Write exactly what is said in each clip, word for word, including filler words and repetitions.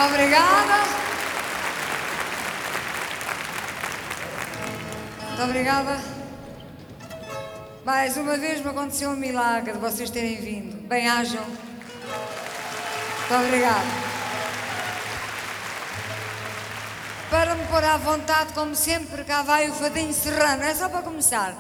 Obrigada. Muito obrigada. Mais uma vez me aconteceu um milagre de vocês terem vindo. Bem-ajam. Muito obrigada. Para me pôr à vontade, como sempre, cá vai o fadinho serrano. É só para começar.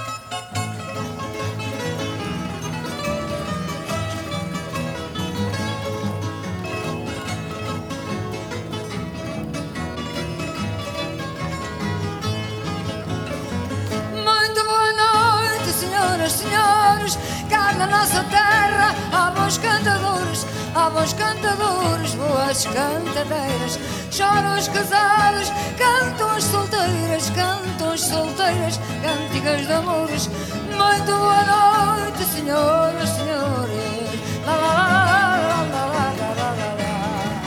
Senhores, cá na nossa terra há bons cantadores, há bons cantadores, boas cantadeiras. Choram os casados, cantam as solteiras, cantam as solteiras, cânticas de amores. Muito boa noite, senhoras, senhores. Lá, lá, lá, lá, lá, lá, lá, lá, lá, lá.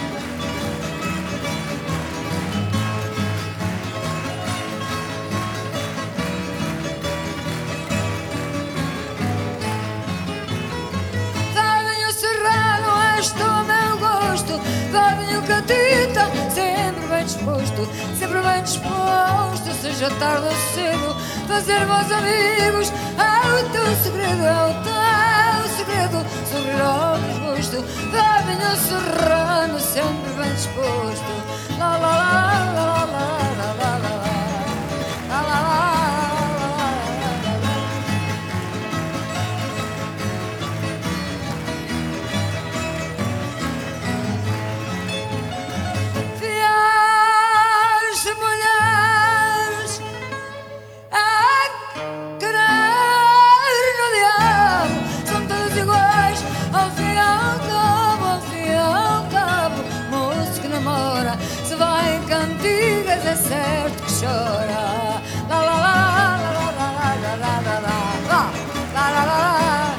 Venho catita, sempre bem disposto, sempre bem disposto, seja tarde ou cedo, fazer bons amigos, é o teu segredo, é o teu segredo, sorrir ao desgosto. Venho serrano, sempre bem disposto, lá lá lá lá lá lá lá lá lá lá lá. É certo que chora. Lá, lá, lá, lá, lá, lá, lá, lá, lá, lá, lá, lá, lá.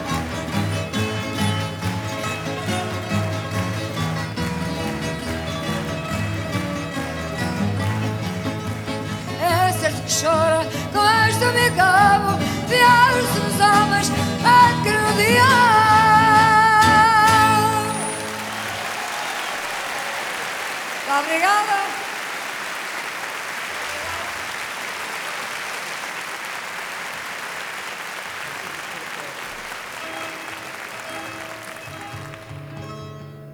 É certo que chora, com esta me acabo. Viajo dos homens a querer odiar.